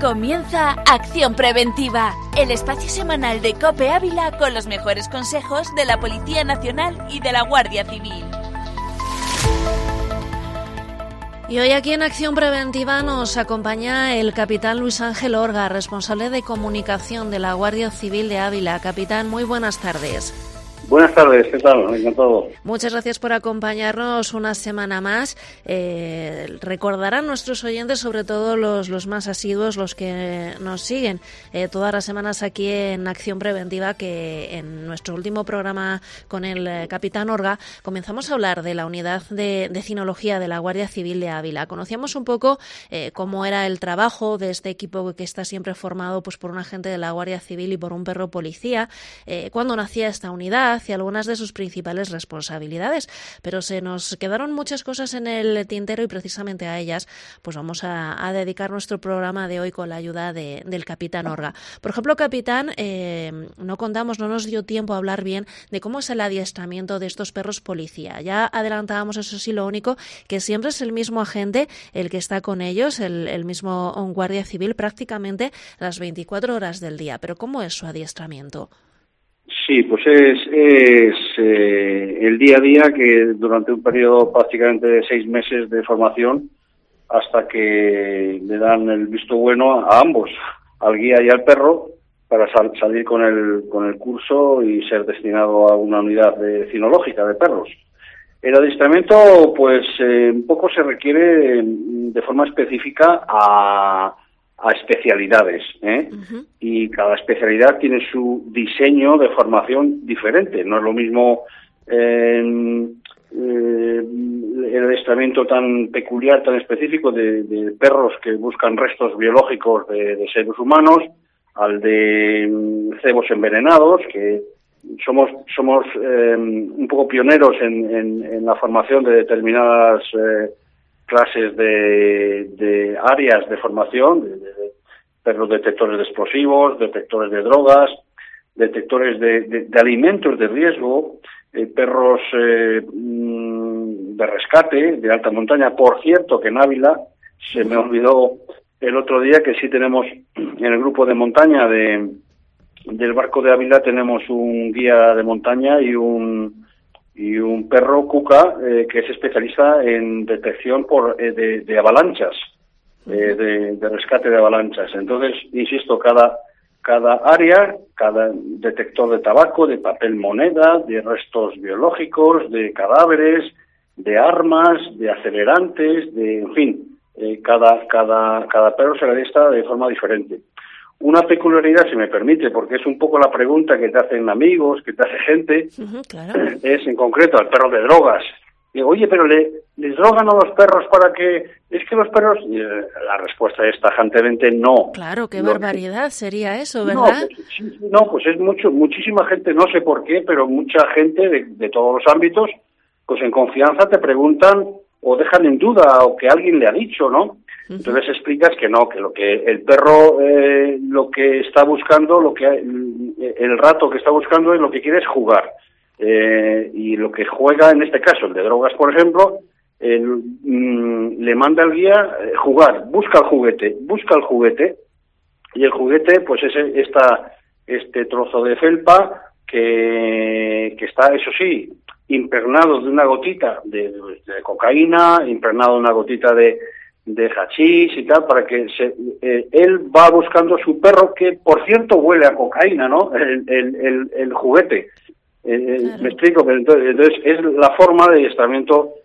Comienza Acción Preventiva, el espacio semanal de COPE Ávila con los mejores consejos de la Policía Nacional y de la Guardia Civil. Y hoy aquí en Acción Preventiva nos acompaña el capitán Luis Ángel Orga, responsable de comunicación de la Guardia Civil de Ávila. Capitán, muy buenas tardes. Buenas tardes, ¿qué tal? Encantado. Muchas gracias por acompañarnos una semana más. Recordarán nuestros oyentes, sobre todo los más asiduos, los que nos siguen todas las semanas aquí en Acción Preventiva, que en nuestro último programa con el capitán Orga comenzamos a hablar de la unidad de cinología de la Guardia Civil de Ávila. Conocíamos un poco cómo era el trabajo de este equipo que está siempre formado pues por un agente de la Guardia Civil y por un perro policía, cuándo nacía esta unidad y algunas de sus principales responsabilidades, pero se nos quedaron muchas cosas en el tintero y precisamente a ellas pues vamos a dedicar nuestro programa de hoy con la ayuda del capitán Orga. Por ejemplo, capitán, no nos dio tiempo a hablar bien de cómo es el adiestramiento de estos perros policía. Ya adelantábamos, eso sí, lo único, que siempre es el mismo agente el que está con ellos, el mismo guardia civil prácticamente las 24 horas del día. Pero ¿cómo es su adiestramiento? Sí, pues es el día a día, que durante un periodo prácticamente de 6 meses de formación, hasta que le dan el visto bueno a ambos, al guía y al perro, para salir con el curso y ser destinado a una unidad cinológica de perros. El adiestramiento, pues un poco se requiere de forma específica a especialidades, Uh-huh. Y cada especialidad tiene su diseño de formación diferente. No es lo mismo el adiestramiento tan peculiar, tan específico de perros que buscan restos biológicos de seres humanos, al de cebos envenenados, que somos un poco pioneros en la formación de determinadas clases de áreas de formación, de perros detectores de explosivos, detectores de drogas, detectores de alimentos de riesgo, perros de rescate, de alta montaña. Por cierto, que en Ávila, se me olvidó el otro día que sí tenemos en el grupo de montaña del barco de Ávila, tenemos un guía de montaña y un perro Cuca, que es especialista en detección de avalanchas, de rescate de avalanchas. Entonces, insisto, cada área, cada detector de tabaco, de papel moneda, de restos biológicos, de cadáveres, de armas, de acelerantes, en fin, cada perro se adiestra de forma diferente. Una peculiaridad, si me permite, porque es un poco la pregunta que te hacen amigos, que te hace gente, claro. Es en concreto al perro de drogas. Digo, oye, pero ¿les drogan a los perros para que...? Es que los perros... la respuesta es tajantemente no. Claro, qué barbaridad sería eso, ¿verdad? Pues es muchísima gente, no sé por qué, pero mucha gente de todos los ámbitos, pues en confianza te preguntan o dejan en duda o que alguien le ha dicho, ¿no? Entonces explicas que no, que lo que el perro lo que está buscando, el rato que está buscando es lo que quiere es jugar. Y lo que juega, en este caso, el de drogas, por ejemplo, le manda al guía jugar, busca el juguete, y el juguete, pues es este trozo de felpa que está, eso sí, impregnado de una gotita de cocaína, impregnado de una gotita de hachís y tal, para que él va buscando su perro, que por cierto huele a cocaína, ¿no? El juguete. Claro. Me explico, pero entonces es la forma de adiestramiento,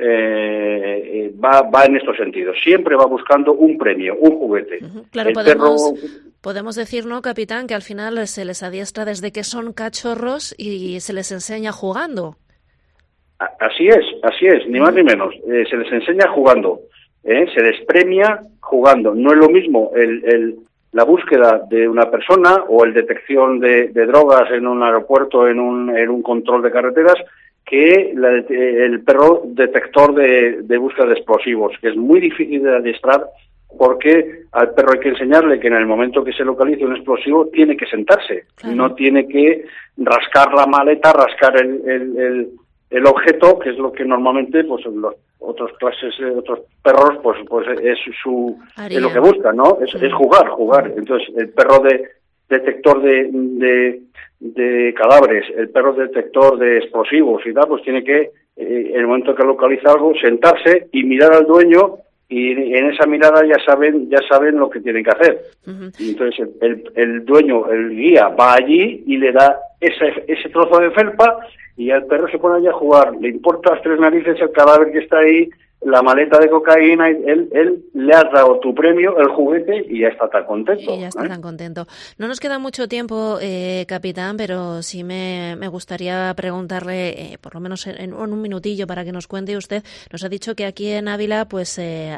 va en estos sentidos. Siempre va buscando un premio, un juguete. Uh-huh. Claro, podemos decir, ¿no, capitán, que al final se les adiestra desde que son cachorros y se les enseña jugando? Así es, ni más ni menos. Se les enseña jugando. Se les premia jugando. No es lo mismo la búsqueda de una persona o el detección de drogas en un aeropuerto, en un control de carreteras, que el perro detector de búsqueda de explosivos, que es muy difícil de adiestrar, porque al perro hay que enseñarle que en el momento que se localice un explosivo tiene que sentarse, claro. No tiene que rascar la maleta, rascar el objeto, que es lo que normalmente pues otros perros, pues es lo que buscan, ¿no? Es jugar. Entonces, el perro detector de cadáveres, el perro detector de explosivos y tal, pues tiene que, en el momento que localiza algo, sentarse y mirar al dueño, y en esa mirada ya saben lo que tienen que hacer. Y entonces el dueño, el guía, va allí y le da ese trozo de felpa, y el perro se pone allí a jugar. Le importa las tres narices el cadáver que está ahí, la maleta de cocaína, y él le has dado tu premio, el juguete, y ya está tan contento. Y ya está tan contento. No nos queda mucho tiempo, capitán, pero sí me gustaría preguntarle, por lo menos en un minutillo, para que nos cuente usted. Nos ha dicho que aquí en Ávila pues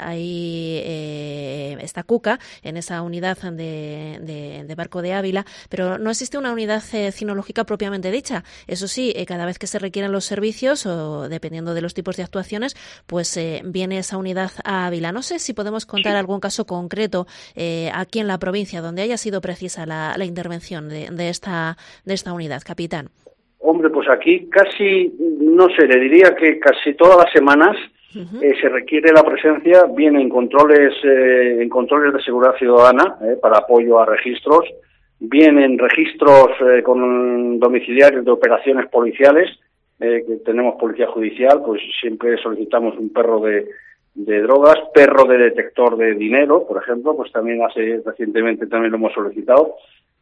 hay está Cuca, en esa unidad de Barco de Ávila, pero no existe una unidad cinológica propiamente dicha. Eso sí, cada vez que se requieren los servicios, o dependiendo de los tipos de actuaciones, pues viene esa unidad a Ávila. No sé si podemos contar algún caso concreto aquí en la provincia donde haya sido precisa la intervención de esta unidad, capitán. Hombre, pues aquí casi, no sé, le diría que casi todas las semanas se requiere la presencia, bien en controles de seguridad ciudadana, para apoyo a registros, bien en registros con domiciliarios de operaciones policiales, que tenemos policía judicial, pues siempre solicitamos un perro de drogas, perro de detector de dinero, por ejemplo, pues también recientemente también lo hemos solicitado.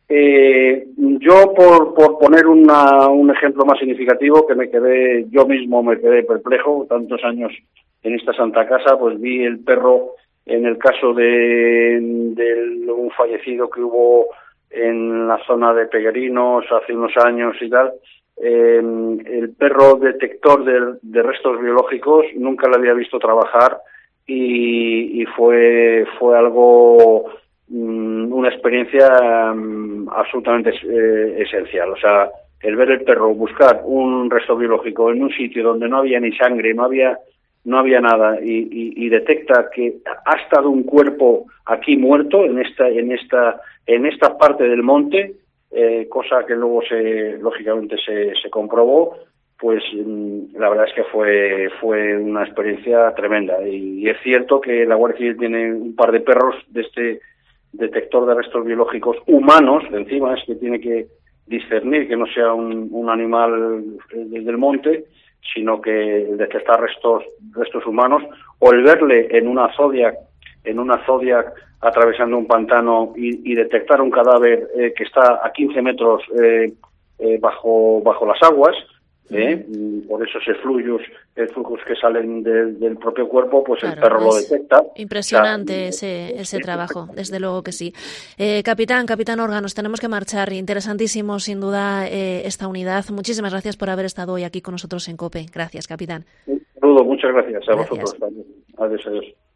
Yo por poner un ejemplo más significativo, que yo mismo me quedé perplejo, tantos años en esta Santa Casa, pues vi el perro en el caso de un fallecido que hubo en la zona de Peguerinos hace unos años y tal. El perro detector de restos biológicos nunca lo había visto trabajar, y fue algo, una experiencia absolutamente esencial. O sea, el ver el perro buscar un resto biológico en un sitio donde no había ni sangre, no había nada, y detecta que ha estado un cuerpo aquí muerto en esta parte del monte, cosa que luego lógicamente se comprobó, pues la verdad es que fue una experiencia tremenda. Y es cierto que la Guardia Civil tiene un par de perros de este detector de restos biológicos humanos, encima es que tiene que discernir que no sea un animal del monte, sino que detectar restos humanos, o el verle en una Zodiac atravesando un pantano y detectar un cadáver que está a 15 metros bajo las aguas, por esos efluvios que salen del propio cuerpo, pues claro, el perro lo detecta. Impresionante ese trabajo, desde luego que sí. Capitán Orga, nos tenemos que marchar. Interesantísimo, sin duda, esta unidad. Muchísimas gracias por haber estado hoy aquí con nosotros en COPE. Gracias, capitán. Un saludo, muchas gracias a vosotros también. Adiós.